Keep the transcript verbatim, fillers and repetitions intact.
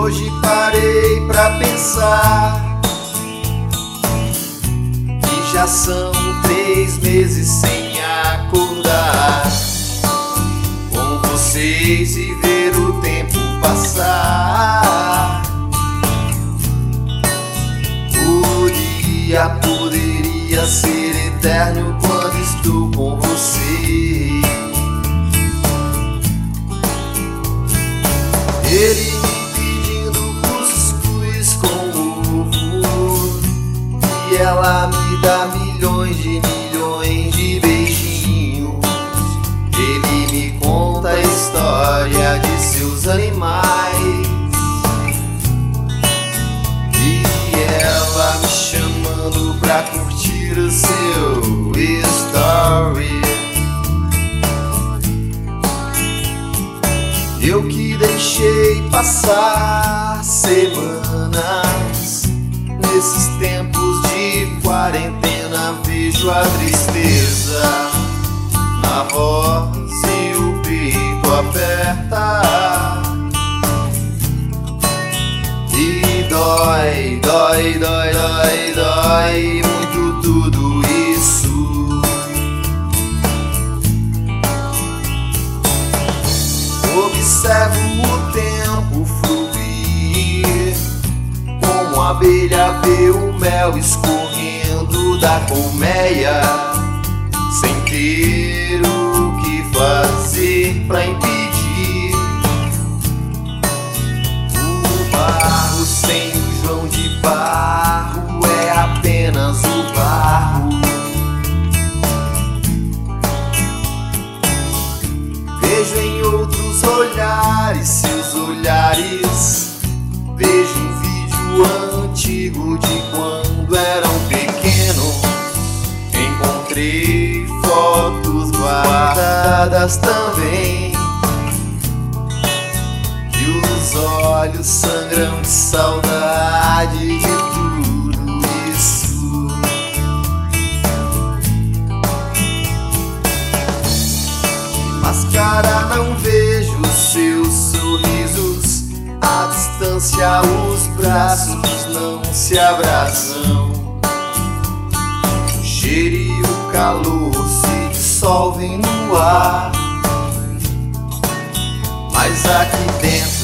Hoje parei pra pensar que já são três meses sem acordar com vocês e ver o tempo passar. O dia poderia ser eterno quando estou com você. Ele me pedindo cuscuz com ovo e ela me dá milhões de milhões de beijinhos. Ele me conta a história de seus animais e ela me chamando pra curtir o seu story. Eu que deixei passar semanas, nesses tempos de quarentena vejo a tristeza na voz e o peito aperta. E dói, dói, dói, dói, dói muito tudo isso. Observo o tempo fluir, como a abelha vê o mel escorrendo da colmeia, sem ter o que fazer pra impedir. O barro sem o João de Barro é apenas o barro. Vejo em outros olhares seus olhares. Vejo um vídeo antigo de quando eram pequenos. Encontrei fotos guardadas também. E os olhos sangram de saudade de tudo isso. Máscara, não vejo seus sorrisos. À distância os braços não se abraçam. O cheiro e o calor se dissolvem no ar, mas aqui dentro